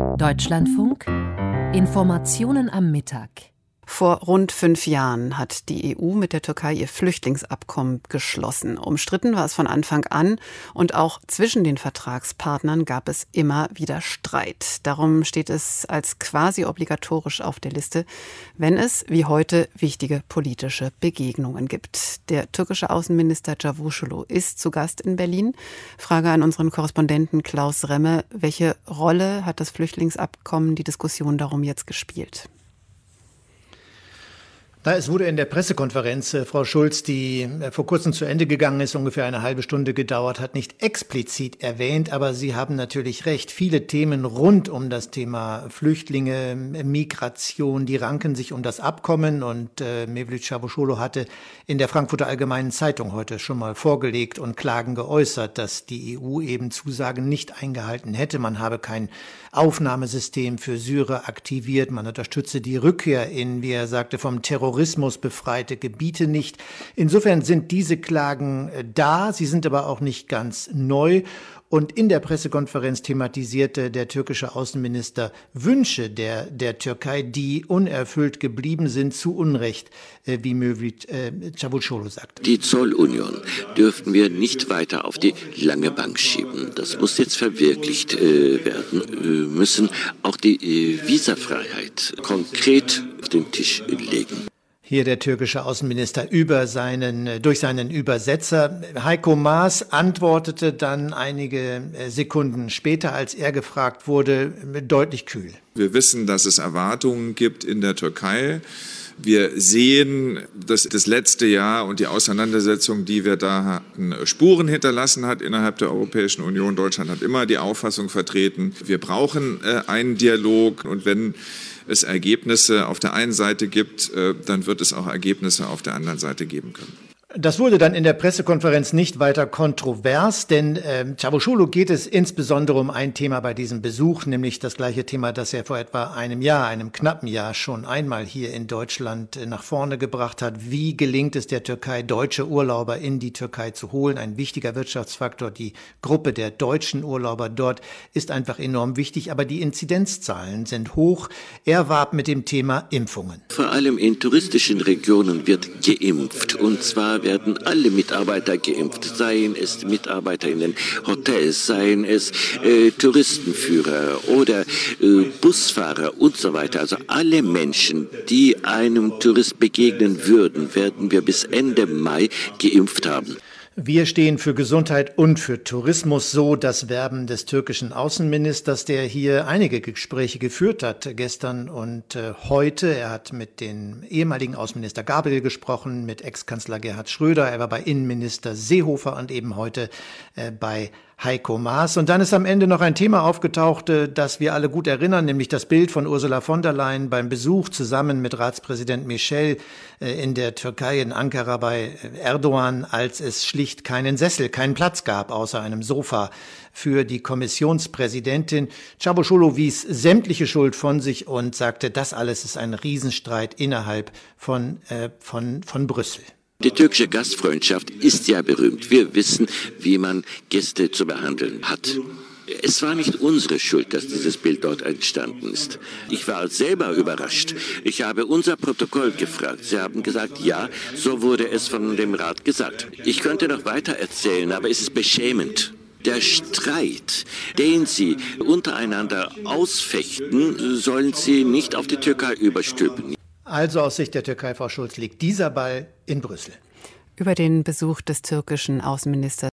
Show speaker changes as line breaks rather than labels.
Deutschlandfunk Informationen am Mittag.
Vor rund 5 Jahren hat die EU mit der Türkei ihr Flüchtlingsabkommen geschlossen. Umstritten war es von Anfang an und auch zwischen den Vertragspartnern gab es immer wieder Streit. Darum steht es als quasi obligatorisch auf der Liste, wenn es wie heute wichtige politische Begegnungen gibt. Der türkische Außenminister Cavusoglu ist zu Gast in Berlin. Frage an unseren Korrespondenten Klaus Remme: Welche Rolle hat das Flüchtlingsabkommen, die Diskussion darum jetzt gespielt?
Es wurde in der Pressekonferenz, Frau Schulz, die vor kurzem zu Ende gegangen ist, ungefähr eine halbe Stunde gedauert hat, nicht explizit erwähnt, aber Sie haben natürlich recht. Viele Themen rund um das Thema Flüchtlinge, Migration, die ranken sich um das Abkommen, und Mevlüt Çavuşoğlu hatte in der Frankfurter Allgemeinen Zeitung heute schon mal vorgelegt und Klagen geäußert, dass die EU eben Zusagen nicht eingehalten hätte. Man habe kein Aufnahmesystem für Syrer aktiviert, man unterstütze die Rückkehr in, wie er sagte, vom Terrorismus befreite Gebiete nicht. Insofern sind diese Klagen da, sie sind aber auch nicht ganz neu. Und in der Pressekonferenz thematisierte der türkische Außenminister Wünsche der Türkei, die unerfüllt geblieben sind, zu Unrecht, wie Mevlüt Çavuşoğlu sagt.
Die Zollunion dürfen wir nicht weiter auf die lange Bank schieben. Das muss jetzt verwirklicht werden. Wir müssen auch die Visafreiheit konkret auf den Tisch legen.
Hier der türkische Außenminister durch seinen Übersetzer. Heiko Maas antwortete dann einige Sekunden später, als er gefragt wurde, deutlich kühl.
Wir wissen, dass es Erwartungen gibt in der Türkei. Wir sehen, dass das letzte Jahr und die Auseinandersetzung, die wir da hatten, Spuren hinterlassen hat innerhalb der Europäischen Union. Deutschland hat immer die Auffassung vertreten, wir brauchen einen Dialog, und wenn es Ergebnisse auf der einen Seite gibt, dann wird es auch Ergebnisse auf der anderen Seite geben können.
Das wurde dann in der Pressekonferenz nicht weiter kontrovers, denn Çavuşoğlu geht es insbesondere um ein Thema bei diesem Besuch, nämlich das gleiche Thema, das er vor etwa einem knappen Jahr schon einmal hier in Deutschland nach vorne gebracht hat. Wie gelingt es der Türkei, deutsche Urlauber in die Türkei zu holen? Ein wichtiger Wirtschaftsfaktor. Die Gruppe der deutschen Urlauber dort ist einfach enorm wichtig, aber die Inzidenzzahlen sind hoch. Er warb mit dem Thema Impfungen.
Vor allem in touristischen Regionen wird geimpft, und zwar werden alle Mitarbeiter geimpft, seien es Mitarbeiter in den Hotels, seien es Touristenführer oder Busfahrer und so weiter. Also alle Menschen, die einem Tourist begegnen würden, werden wir bis Ende Mai geimpft haben.
Wir stehen für Gesundheit und für Tourismus, so das Werben des türkischen Außenministers, der hier einige Gespräche geführt hat, gestern und heute. Er hat mit dem ehemaligen Außenminister Gabriel gesprochen, mit Ex-Kanzler Gerhard Schröder, er war bei Innenminister Seehofer und eben heute bei Heiko Maas. Und dann ist am Ende noch ein Thema aufgetaucht, das wir alle gut erinnern, nämlich das Bild von Ursula von der Leyen beim Besuch zusammen mit Ratspräsident Michel in der Türkei, in Ankara bei Erdogan, als es schlicht keinen Sessel, keinen Platz gab, außer einem Sofa für die Kommissionspräsidentin. Çavuşoğlu wies sämtliche Schuld von sich und sagte, das alles ist ein Riesenstreit innerhalb von Brüssel.
Die türkische Gastfreundschaft ist ja berühmt. Wir wissen, wie man Gäste zu behandeln hat. Es war nicht unsere Schuld, dass dieses Bild dort entstanden ist. Ich war selber überrascht. Ich habe unser Protokoll gefragt. Sie haben gesagt, ja, so wurde es von dem Rat gesagt. Ich könnte noch weiter erzählen, aber es ist beschämend. Der Streit, den Sie untereinander ausfechten, sollen Sie nicht auf die Türkei überstülpen.
Also aus Sicht der Türkei, Frau Schulz, liegt dieser Ball in Brüssel.
Über den Besuch des türkischen Außenministers